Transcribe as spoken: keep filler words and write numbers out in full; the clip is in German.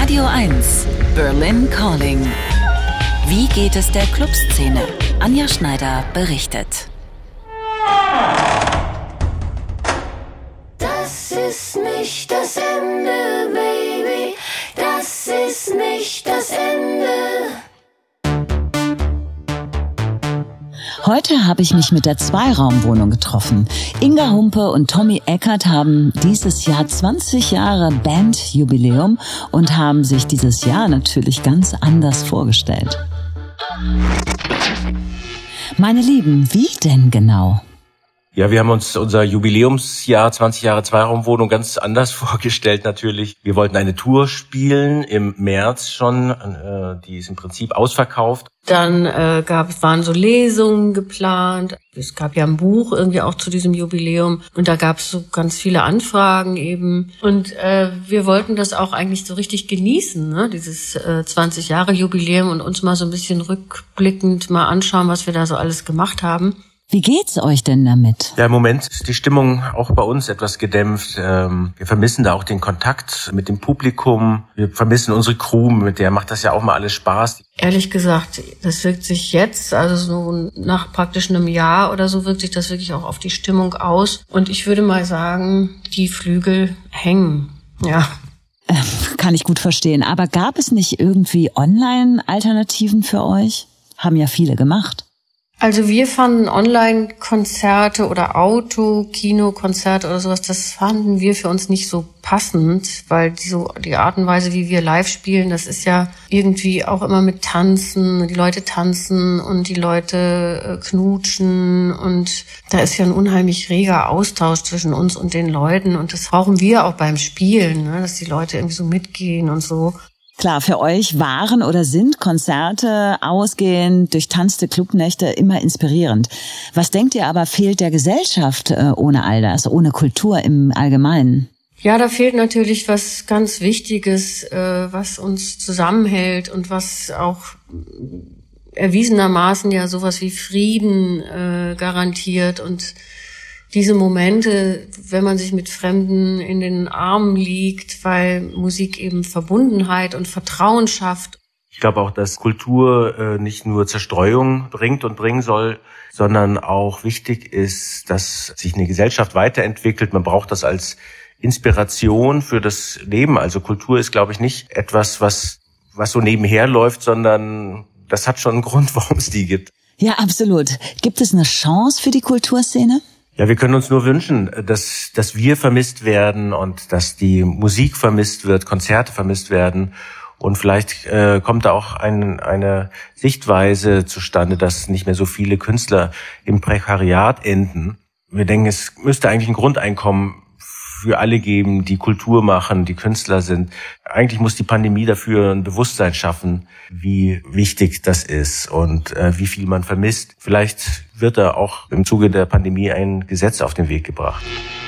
Radio eins, Berlin Calling. Wie geht es der Clubszene? Anja Schneider berichtet. Das ist nicht das Ende, Baby. Das ist nicht das Ende. Heute habe ich mich mit der Zweiraumwohnung getroffen. Inga Humpe und Tommy Eckert haben dieses Jahr zwanzig Jahre Bandjubiläum und haben sich dieses Jahr natürlich ganz anders vorgestellt. Meine Lieben, wie denn genau? Ja, wir haben uns unser Jubiläumsjahr zwanzig Jahre Zweiraumwohnung ganz anders vorgestellt natürlich. Wir wollten eine Tour spielen im März schon, äh, die ist im Prinzip ausverkauft. Dann äh, gab, waren so Lesungen geplant. Es gab ja ein Buch irgendwie auch zu diesem Jubiläum und da gab es so ganz viele Anfragen eben. Und äh, wir wollten das auch eigentlich so richtig genießen, ne? Dieses äh, zwanzig Jahre Jubiläum und uns mal so ein bisschen rückblickend mal anschauen, was wir da so alles gemacht haben. Wie geht's euch denn damit? Ja, im Moment ist die Stimmung auch bei uns etwas gedämpft. Wir vermissen da auch den Kontakt mit dem Publikum. Wir vermissen unsere Crew, mit der macht das ja auch mal alles Spaß. Ehrlich gesagt, das wirkt sich jetzt, also so nach praktisch einem Jahr oder so, wirkt sich das wirklich auch auf die Stimmung aus. Und ich würde mal sagen, die Flügel hängen, ja. Kann ich gut verstehen. Aber gab es nicht irgendwie Online-Alternativen für euch? Haben ja viele gemacht. Also wir fanden Online-Konzerte oder Auto-Kino-Konzerte oder sowas, das fanden wir für uns nicht so passend, weil die, so, die Art und Weise, wie wir live spielen, das ist ja irgendwie auch immer mit Tanzen, die Leute tanzen und die Leute äh, knutschen und da ist ja ein unheimlich reger Austausch zwischen uns und den Leuten und das brauchen wir auch beim Spielen, ne, dass die Leute irgendwie so mitgehen und so. Klar, für euch waren oder sind Konzerte, Ausgehen, durchtanzte Clubnächte immer inspirierend. Was denkt ihr aber, fehlt der Gesellschaft äh, ohne all das, ohne Kultur im Allgemeinen? Ja, da fehlt natürlich was ganz Wichtiges, äh, was uns zusammenhält und was auch erwiesenermaßen ja sowas wie Frieden äh, garantiert und diese Momente, wenn man sich mit Fremden in den Armen liegt, weil Musik eben Verbundenheit und Vertrauen schafft. Ich glaube auch, dass Kultur äh, nicht nur Zerstreuung bringt und bringen soll, sondern auch wichtig ist, dass sich eine Gesellschaft weiterentwickelt. Man braucht das als Inspiration für das Leben. Also Kultur ist, glaube ich, nicht etwas, was was so nebenher läuft, sondern das hat schon einen Grund, warum es die gibt. Ja, absolut. Gibt es eine Chance für die Kulturszene? Ja, wir können uns nur wünschen, dass dass wir vermisst werden und dass die Musik vermisst wird, Konzerte vermisst werden. Und vielleicht äh, kommt da auch ein, eine Sichtweise zustande, dass nicht mehr so viele Künstler im Prekariat enden. Wir denken, es müsste eigentlich ein Grundeinkommen für alle geben, die Kultur machen, die Künstler sind. Eigentlich muss die Pandemie dafür ein Bewusstsein schaffen, wie wichtig das ist und äh, wie viel man vermisst. Vielleicht wird da auch im Zuge der Pandemie ein Gesetz auf den Weg gebracht.